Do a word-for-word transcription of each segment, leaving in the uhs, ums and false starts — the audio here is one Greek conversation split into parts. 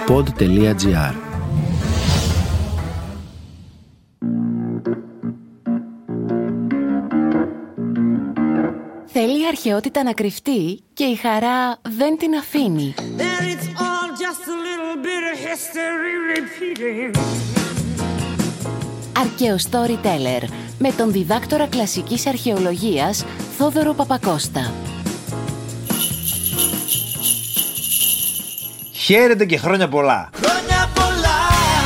pod τελεία gr. Θέλει η αρχαιότητα να κρυφτεί και η χαρά δεν την αφήνει. Αρχαίο Storyteller με τον διδάκτορα κλασικής αρχαιολογίας Θόδωρο Παπακώστα. Χαίρετε και χρόνια πολλά! Χρόνια πολλά,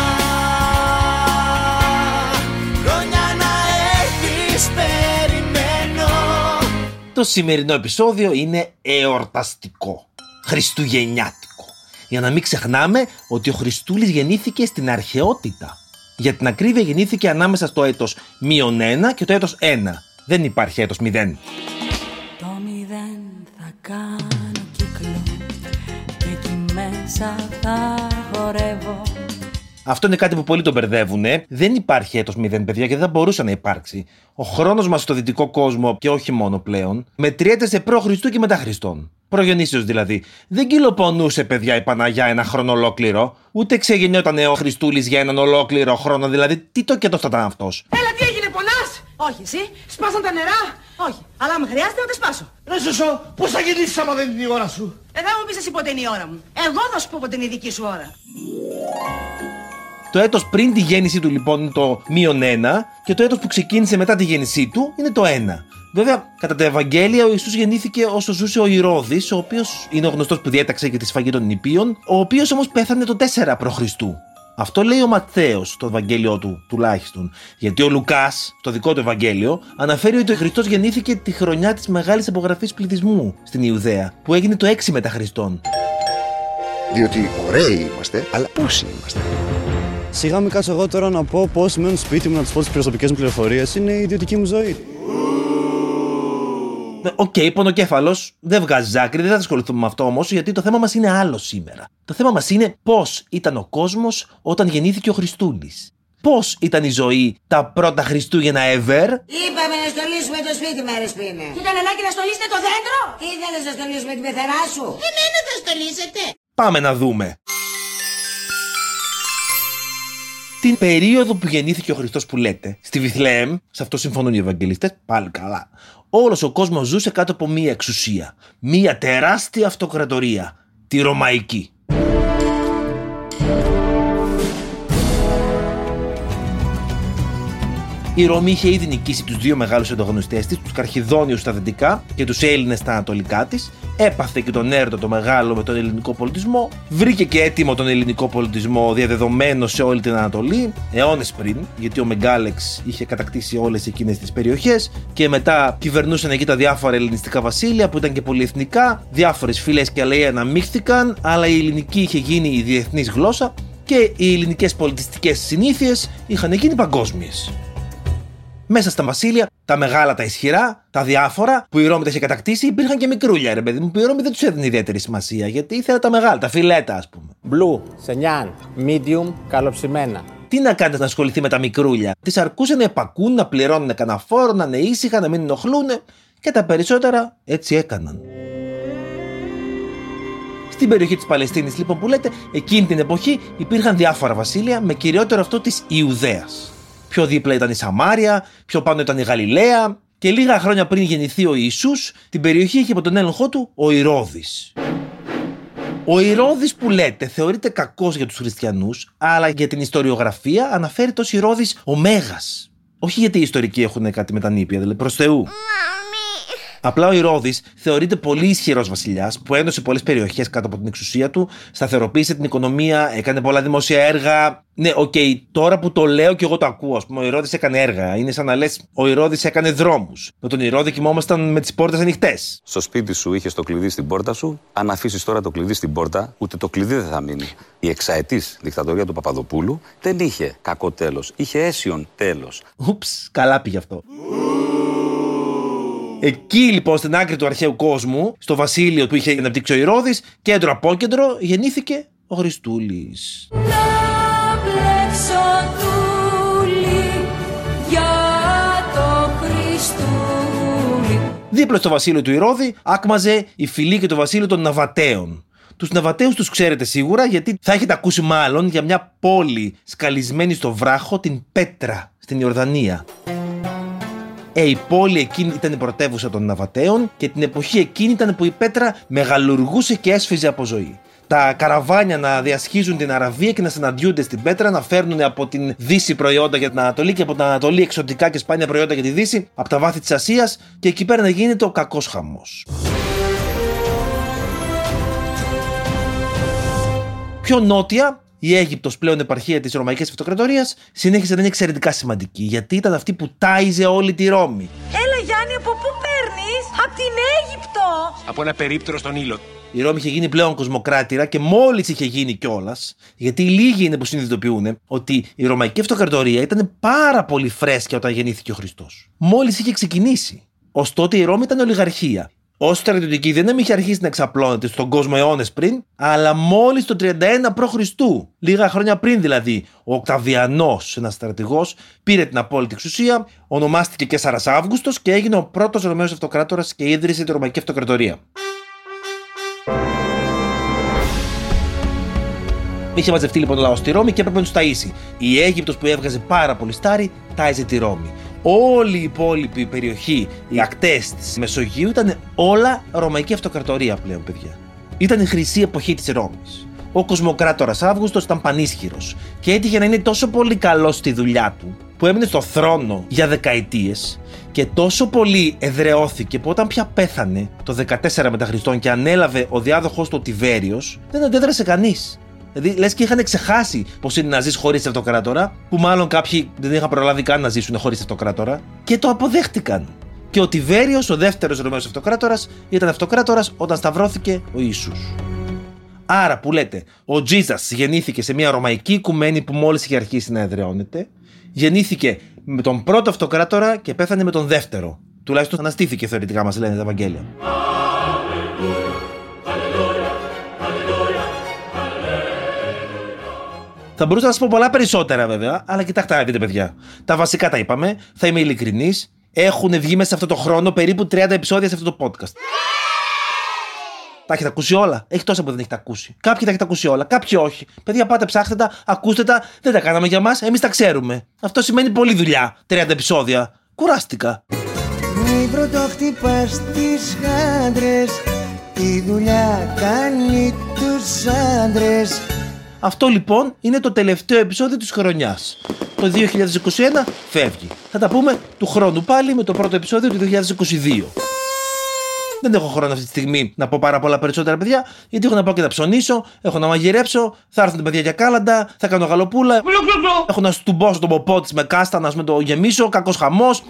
χρόνια να έρθεις περιμένω. Το σημερινό επεισόδιο είναι εορταστικό, χριστουγεννιάτικο. Για να μην ξεχνάμε ότι ο Χριστούλης γεννήθηκε στην αρχαιότητα. Για την ακρίβεια γεννήθηκε ανάμεσα στο έτος μείον ένα και το έτος ένα. Δεν υπάρχει έτος μηδέν. Το μηδέν θα κάνω κύκλο και εκεί μέσα θα χορεύω. Αυτό είναι κάτι που πολλοί τον μπερδεύουνε. Δεν υπάρχει έτος μηδέν, παιδιά, και δεν θα μπορούσε να υπάρξει. Ο χρόνος μας στο δυτικό κόσμο, και όχι μόνο πλέον, μετριέται σε προ Χριστού και μετά Χριστόν. Προγεννήσεως δηλαδή. Δεν κυλοπονούσε, παιδιά, η Παναγιά ένα χρόνο ολόκληρο. Ούτε ξεγεννιόταν ο Χριστούλης για έναν ολόκληρο χρόνο. Δηλαδή, τι το και το θα ήταν αυτός. Έλα, τι έγινε, πονάς! Όχι, εσύ, σπάσαν τα νερά! Όχι, αλλά άμα χρειάζεται να τα σπάσω. Ρε Σωσό, πώς θα γεννήσεις άμα δεν είναι η ώρα σου? Ε, θα μου πεις εσύ πότε είναι η ώρα μου. Εγώ θα σου πω πότε είναι η δική σου ώρα. Το έτος πριν τη γέννησή του λοιπόν είναι το μείον ένα και το έτος που ξεκίνησε μετά τη γέννησή του είναι το ένα. Βέβαια, κατά τα Ευαγγέλια, ο Ιησούς γεννήθηκε όσο ζούσε ο Ηρώδης, ο οποίος είναι ο γνωστός που διέταξε και τη σφαγή των νηπίων, ο οποίος όμως πέθανε το τέσσερα προ Χριστού. Αυτό λέει ο Ματθαίος στο Ευαγγέλιο του τουλάχιστον. Γιατί ο Λουκάς, το δικό του Ευαγγέλιο, αναφέρει ότι ο Χριστός γεννήθηκε τη χρονιά της μεγάλης απογραφής πληθυσμού στην Ιουδαία, που έγινε το έξι μετά Χριστόν. Διότι ωραίοι είμαστε, αλλά πόσοι είμαστε? Σιγά μην κάτσω εγώ τώρα να πω πώς μένω σπίτι μου να τους πω τις προσωπικές μου πληροφορίες. Είναι η ιδιωτική μου ζωή. Οκ, okay, πονοκέφαλος, δεν βγάζει άκρη, δεν θα ασχοληθούμε με αυτό όμως, γιατί το θέμα μας είναι άλλο σήμερα. Το θέμα μας είναι πώς ήταν ο κόσμος όταν γεννήθηκε ο Χριστούλης. Πώς ήταν η ζωή τα πρώτα Χριστούγεννα ever. Είπαμε να στολίσουμε το σπίτι μέρες πριν. Τι ήταν ανάγκη να στολίσετε το δέντρο? Τι ήθελες να στολίσουμε την πεθερά σου? Εμένα θα στολίσετε. Πάμε να δούμε. Την περίοδο που γεννήθηκε ο Χριστός που λέτε, στη Βιθλεέμ, σε αυτό συμφωνούν οι Ευαγγελιστές, πάλι καλά, όλος ο κόσμος ζούσε κάτω από μία εξουσία, μία τεράστια αυτοκρατορία, τη Ρωμαϊκή. Η Ρώμη είχε ήδη νικήσει τους δύο μεγάλους ανταγωνιστές της, τους Καρχιδόνιους στα δυτικά και τους Έλληνες στα ανατολικά της, έπαθε και τον έρωτα το μεγάλο με τον ελληνικό πολιτισμό, βρήκε και έτοιμο τον ελληνικό πολιτισμό διαδεδομένο σε όλη την Ανατολή, αιώνες πριν, γιατί ο Μεγκάλεξ είχε κατακτήσει όλες εκείνες τις περιοχές και μετά κυβερνούσαν εκεί τα διάφορα ελληνιστικά βασίλεια που ήταν και πολυεθνικά, διάφορες φυλές και αλαίες αναμίχθηκαν, αλλά η ελληνική είχε γίνει η διεθνής γλώσσα και οι ελληνικές πολιτιστικές συνήθειες είχαν γίνει παγκόσμιες. Μέσα στα βασίλεια, τα μεγάλα, τα ισχυρά, τα διάφορα που η Ρώμη τα είχε κατακτήσει, υπήρχαν και μικρούλια, ρε παιδί μου, που η Ρώμη δεν τους έδινε ιδιαίτερη σημασία, γιατί ήθελε τα μεγάλα, τα φιλέτα, ας πούμε. Μπλου, σενιάν, medium, καλοψημένα. Τι να κάνετε να ασχοληθεί με τα μικρούλια? Τις αρκούσε να επακούν, να πληρώνουν κανένα φόρο, να είναι ήσυχα, να μην ενοχλούν και τα περισσότερα έτσι έκαναν. Στην περιοχή της Παλαιστίνης, λοιπόν, που λέτε, εκείνη την εποχή υπήρχαν διάφορα βασίλεια, με κυριότερο αυτό της Ιουδαίας. Πιο δίπλα ήταν η Σαμάρια, πιο πάνω ήταν η Γαλιλαία και λίγα χρόνια πριν γεννηθεί ο Ιησούς, την περιοχή είχε από τον έλεγχό του ο Ηρώδης. Ο Ηρώδης που λέτε θεωρείται κακός για τους χριστιανούς, αλλά για την ιστοριογραφία αναφέρεται ως Ηρώδης ο Μέγας. Όχι γιατί οι ιστορικοί έχουν κάτι με τα νήπια, δηλαδή προς Θεού. Απλά ο Ηρώδης θεωρείται πολύ ισχυρός βασιλιάς που ένωσε πολλές περιοχές κάτω από την εξουσία του, σταθεροποίησε την οικονομία, έκανε πολλά δημόσια έργα. Ναι, οκ, okay, τώρα που το λέω και εγώ το ακούω, ας πούμε, ο Ηρώδης έκανε έργα. Είναι σαν να λες, ο Ηρώδης έκανε δρόμους. Με τον Ηρώδη κοιμόμασταν με τις πόρτες ανοιχτές. Στο σπίτι σου είχες το κλειδί στην πόρτα σου. Αν αφήσεις τώρα το κλειδί στην πόρτα, ούτε το κλειδί δεν θα μείνει. Η εξαετής δικτατορία του Παπαδοπούλου δεν είχε κακό τέλος, είχε αίσιον τέλος. Ούψ, καλά πήγε αυτό. Εκεί λοιπόν στην άκρη του αρχαίου κόσμου, στο βασίλειο που είχε αναπτύξει ο Ηρώδης, κέντρο απόκεντρο, γεννήθηκε ο Χριστούλης. Δίπλα στο βασίλειο του Ηρώδη άκμαζε η φυλή και το βασίλειο των Ναβατέων. Τους Ναβατέους τους ξέρετε σίγουρα, γιατί θα έχετε ακούσει μάλλον για μια πόλη σκαλισμένη στο βράχο, την Πέτρα, στην Ιορδανία. Ε, η πόλη εκείνη ήταν η πρωτεύουσα των Ναβατέων και την εποχή εκείνη ήταν που η Πέτρα μεγαλουργούσε και έσφιζε από ζωή. Τα καραβάνια να διασχίζουν την Αραβία και να συναντιούνται στην Πέτρα, να φέρνουν από την Δύση προϊόντα για την Ανατολή και από την Ανατολή εξωτικά και σπάνια προϊόντα για τη Δύση, από τα βάθη της Ασίας, και εκεί πέρα να γίνεται ο κακός χαμός. Πιο νότια, η Αίγυπτος, πλέον επαρχία της Ρωμαϊκής Αυτοκρατορίας, συνέχισε να είναι εξαιρετικά σημαντική, γιατί ήταν αυτή που τάιζε όλη τη Ρώμη. Έλα Γιάννη, από πού παίρνεις? Από την Αίγυπτο! Από ένα περίπτερο στον Ήλο. Η Ρώμη είχε γίνει πλέον κοσμοκράτηρα και μόλις είχε γίνει κιόλας, γιατί οι λίγοι είναι που συνειδητοποιούν ότι η Ρωμαϊκή Αυτοκρατορία ήταν πάρα πολύ φρέσκια όταν γεννήθηκε ο Χριστός. Μόλις είχε ξεκινήσει. Ως τότε η Ρώμη ήταν ολιγαρχία. Ως στρατιωτική δεν είχε αρχίσει να εξαπλώνεται στον κόσμο αιώνες πριν, αλλά μόλις το τριάντα ένα προ Χριστού, λίγα χρόνια πριν δηλαδή, ο Οκταβιανός, ένας στρατηγός, πήρε την απόλυτη εξουσία, ονομάστηκε Καίσαρας Αύγουστος και έγινε ο πρώτος Ρωμαίος Αυτοκράτορας και ίδρυσε τη Ρωμαϊκή Αυτοκρατορία. Είχε μαζευτεί λοιπόν ο λαός στη Ρώμη και έπρεπε να τους ταΐσει. Η Αίγυπτος που έβγαζε πάρα πολύ στάρι, τάιζε τη Ρώμη. Όλη η υπόλοιπη περιοχή, οι ακτές της Μεσογείου ήταν όλα Ρωμαϊκή Αυτοκρατορία πλέον, παιδιά. Ήταν η χρυσή εποχή της Ρώμης. Ο κοσμοκράτορας Αύγουστος ήταν πανίσχυρος και έτυχε να είναι τόσο πολύ καλός στη δουλειά του, που έμεινε στο θρόνο για δεκαετίες και τόσο πολύ εδραιώθηκε που όταν πια πέθανε το δεκατέσσερα μετά Χριστόν και ανέλαβε ο διάδοχος του ο Τιβέριος, δεν αντέδρασε κανείς. Δηλαδή, λες και είχαν ξεχάσει πως είναι να ζεις χωρίς αυτοκράτορα, που μάλλον κάποιοι δεν είχαν προλάβει καν να ζήσουν χωρίς αυτοκράτορα, και το αποδέχτηκαν. Και ο Τιβέριος, ο δεύτερος Ρωμαίος Αυτοκράτορας, ήταν αυτοκράτορας όταν σταυρώθηκε ο Ιησούς. Άρα, που λέτε, ο Τζίζας γεννήθηκε σε μια ρωμαϊκή οικουμένη που μόλις είχε αρχίσει να εδραιώνεται, γεννήθηκε με τον πρώτο αυτοκράτορα και πέθανε με τον δεύτερο. Τουλάχιστον αναστήθηκε θεωρητικά, μας λένε τα Ευαγγέλια. Θα μπορούσα να σας πω πολλά περισσότερα βέβαια, αλλά κοιτάξτε να δείτε, παιδιά. Τα βασικά τα είπαμε, θα είμαι ειλικρινής. Έχουν βγει μέσα σε αυτό το χρόνο περίπου τριάντα επεισόδια σε αυτό το podcast. Τα έχετε ακούσει όλα? Έχει τόσα που δεν έχετε ακούσει. Κάποιοι τα έχετε ακούσει όλα, κάποιοι όχι. Παιδιά, πάτε, ψάχτε τα, ακούστε τα, δεν τα κάναμε για μας, εμείς τα ξέρουμε. Αυτό σημαίνει πολλή δουλειά. τριάντα επεισόδια. Κουράστηκα. Μην πρωτοχτυπάς τις γάντρες, η δουλειά κάνει τους άντρες. Αυτό λοιπόν είναι το τελευταίο επεισόδιο της χρονιάς. Το δύο χιλιάδες είκοσι ένα φεύγει. Θα τα πούμε του χρόνου πάλι με το πρώτο επεισόδιο του δύο χιλιάδες είκοσι δύο. Δεν έχω χρόνο αυτή τη στιγμή να πω πάρα πολλά περισσότερα, παιδιά, γιατί έχω να πάω και να ψωνίσω, έχω να μαγειρέψω, θα έρθουν τα παιδιά για κάλαντα, θα κάνω γαλοπούλα, έχω να στουμπώσω τον ποπό της με κάστα, να με το γεμίσω, κακός χαμός.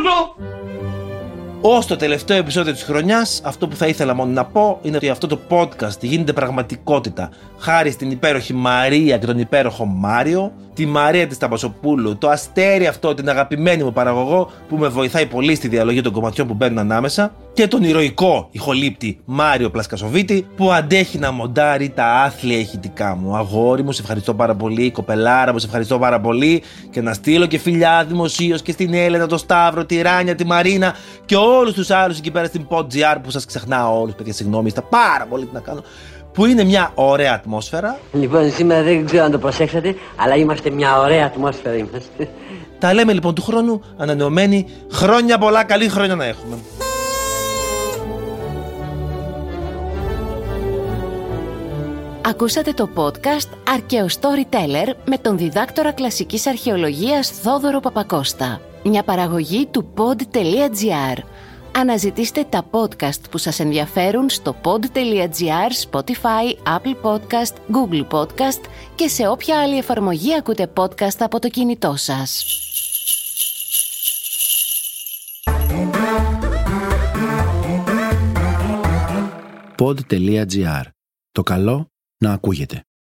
Ως το τελευταίο επεισόδιο της χρονιάς, αυτό που θα ήθελα μόνο να πω είναι ότι αυτό το podcast γίνεται πραγματικότητα χάρη στην υπέροχη Μαρία και τον υπέροχο Μάριο, τη Μαρία της Ταμπασοπούλου, το αστέρι αυτό, την αγαπημένη μου παραγωγό που με βοηθάει πολύ στη διαλογή των κομματιών που μπαίνουν ανάμεσα, και τον ηρωικό ηχολήπτη Μάριο Πλασκασοβίτη που αντέχει να μοντάρει τα άθλια ηχητικά μου. Αγόρι μου, σε ευχαριστώ πάρα πολύ. Κοπελάρα μου, σε ευχαριστώ πάρα πολύ. Και να στείλω και φιλιά δημοσίως και στην Έλενα, τον Σταύρο, τη Ράνια, τη Μαρίνα και όλους τους άλλους εκεί πέρα στην PodGR που σας ξεχνάω όλους, παιδιά, συγγνώμη, είστε πάρα πολύ τι να κάνω. Που είναι μια ωραία ατμόσφαιρα. Λοιπόν, σήμερα δεν ξέρω αν το προσέξατε, αλλά είμαστε μια ωραία ατμόσφαιρα είμαστε. Τα λέμε λοιπόν του χρόνου ανανεωμένοι. Χρόνια πολλά, καλή χρόνια να έχουμε. Ακούσατε το podcast Αρκαίο Storyteller με τον διδάκτορα κλασικής αρχαιολογίας Θόδωρο Παπακώστα. Μια παραγωγή του pod.gr. Αναζητήστε τα podcast που σας ενδιαφέρουν στο pod.gr, Spotify, Apple Podcast, Google Podcast και σε όποια άλλη εφαρμογή ακούτε podcast από το κινητό σας. pod.gr. Το καλό να ακούγεται.